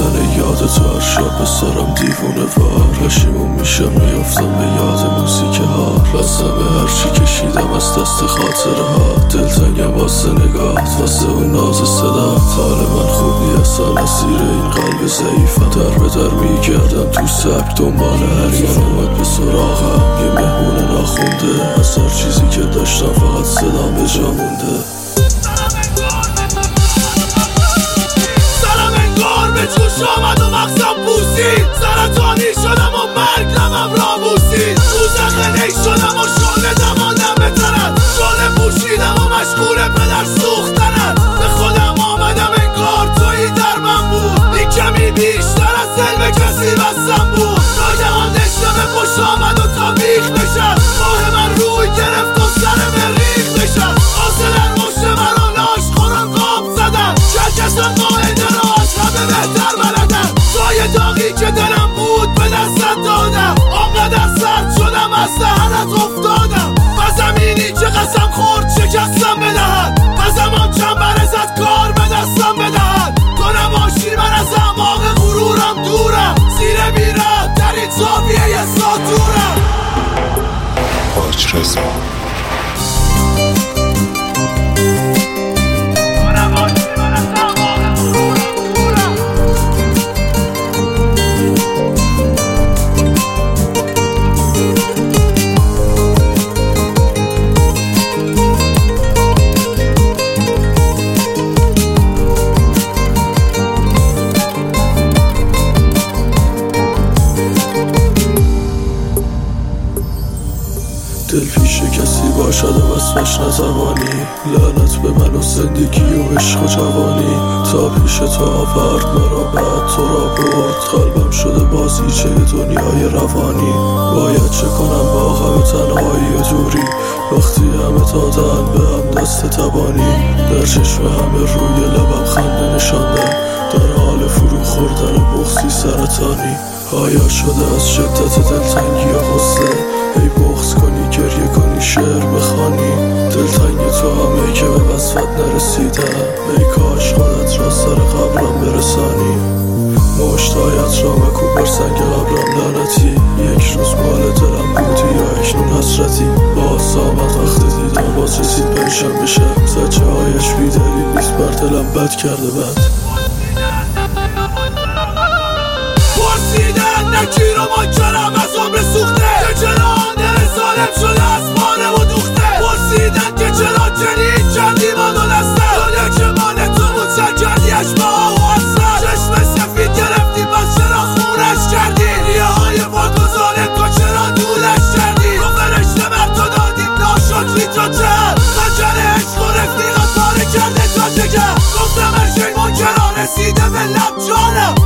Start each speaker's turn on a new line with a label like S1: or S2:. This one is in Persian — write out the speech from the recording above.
S1: خوردن یاد تو هر شب به سرم دیوونه وار پشیمون میشم میافتم به یاد موزیک ها لازمه هرچی کشیدم از دست خاطره ها دلتنگم واسه نگاهت واسه اون ناز صدات حال من خوبی اصلا اسیر این قلب ضعیفم در به در میگردم تو سبک دنبال حریفم اومد به سراغم یه مهمون ناخونده از هر چیزی که داشتم فقط صدام به جا مونده
S2: به جوش آمد و مغزم بوسید سرطانی شدم و مرگ نمم را بوسید دوزخنهی شدم و شعله دماندم به طرف شعله پوشیدم و مشغول پدر سوختنم به خودم آمدم انگار تویی در من بود این کمی بیشتر از علم کسی بستم بود ناگهان دشته به پشت آمد و تا بیخ نشد ماه من روی گرفت و سر مریخ نشد آسه در مشت من و لاش خورم قاب زدن چرکشم قاعده را از همه بهتر بلدم سایه داغی که دلم بود به دستت دادم آنقدر سرد شدم از دهنت افتادم و زمینی که قسم خورد شکستم بدهد و زمان چنبر زد کار به دستم بدهد تو نباشی من از اعماق غرورم دورم زیر میرد در این زاویه یه ساتورم
S3: حاج رضا
S1: دل پیش کسی باشد و وصفش نتوانی لعنت به من و زندگی و عشق و جوانی تا پیش تو آورد مرا بعد تو را برد قلبم شده بازیچه دنیای روانی باید چه کنم با غم تنهایی و دوری وقتی همه دادن به هم دست تبانی در چشم همه روی لبم خنده نشاندم در حال فرو خوردن بغضی سرطانی آیا شده از شدت دلتنگی و غصه ای بغض کنی گریه کنی شعر بخوانی دلتنگ تو همه که به وصفت نرسیدم ای کاش خودت را سر قبرم برسانی مشتایت را مکوب بر سنگ قبرم لعنتی یک روز مال دلم بودی یا اکنون حسرتی باز آمد وقتی دیدم باز رسید پریشم بشم زجه هایش بیدلیل نیست بر دلم بد کرده بد
S2: پرسیدن نکیر و منکرم از عمر سوخته که چرا دل ظالم شده از مانه و دوخته پرسیدن که چرا جنین کردی ما دو دسته دنیا که مال تو بود سر کردیش با آهو هستن چشم سفید گرفتی پس چرا خونش کردی ریه های پاک و ظالم تو چرا دولش کردی رو فرشته بر تو دادیم ناشکری تو چند خنجر عشق و رفیقت پاره کرده تا دگر گفتم هر شی منکران رسیده به لب جانم